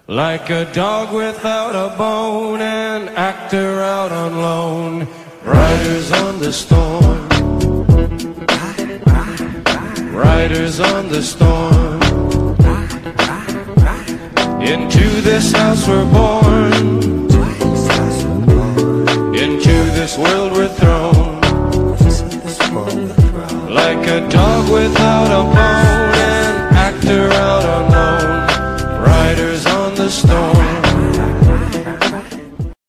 Like a dog without a bone, an actor out on loan, riders on the storm, riders on the storm. Into this house we're born, into this world we're thrown. Like a dog without a bone, an actor out on